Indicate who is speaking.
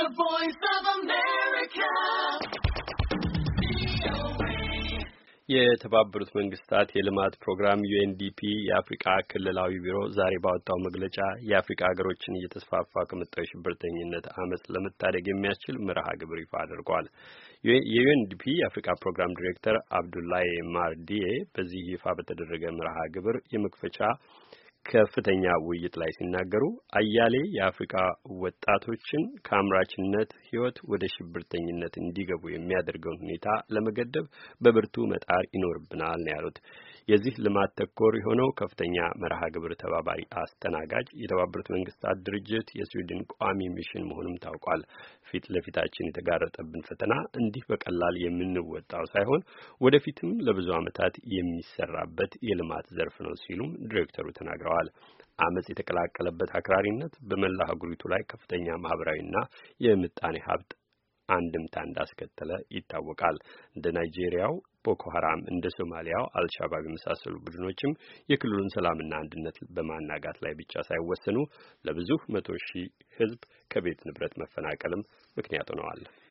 Speaker 1: The Voice of America. የተባበሩት መንግስታት የልማት ፕሮግራም UNDP የአፍሪካ ክልላዊ ቢሮ ዛሬ ባወጣው መግለጫ የአፍሪካ ሀገሮችን እየተስፋፋ ከመጣው ሽብርተኝነት አመጽ ለመታደግ የሚያስችል መርሃ ግብር ይፋ አድርጓል። የUNDP የአፍሪካ ፕሮግራም ዲሬክተር አብዱላይ ማርዲዬ በዚህ ይፋ በተደረገ መርሃ ግብር የመክፈቻ ከፍተኛ ውይይት ላይ ሲናገሩ አያሌ የአፍሪካ ወጣቶችን ከአምራችነት ህይወት ወደ ሽብርተኝነት እንዲገቡ የሚያደርገውን ሁኔታ ለመገደብ በብርቱ መጣር ይኖርብናል ነው ያሉት። የዚህ ልማት ተኮር የሆነው ከፍተኛ መርሃ ግብር ተባባሪ አስተናጋጅ የተባበሩት መንግስታት ድርጅት የስዊድን ቋሚ ሚሽን መሆኑም ታውቋል። ፊት ለፊታችን የተጋረጠብን ፈተና እንዲህ በቀላል የምንወጣው ሳይሆን ወደፊትም ለብዙ ዓመታት የሚሰራበት የልማት ዘርፍ ነው ሲሉም ዲሬክተሩ ተናግረዋል። አመጽ የተቀላቀለበት አክራሪነት በመላ አህጉሪቱ ላይ ከፍተኛ ማህበራዊና የምጣኔ ሀብት አንድምታ እንዳስከተለ ይታወቃል። እንደ ናይጄሪያው ቦኮ ሐራም እንደ ሶማሊያው አልሻባብ የመሳሰሉ ቡድኖችም የክልሉን ሰላምና አንድነት በማናጋት ላይ ብቻ ሳይወሰኑ ለብዙ መቶ ሺህ ህዝብ ከቤት ንብረት መፈናቀልም ምክንያት ሆነዋል።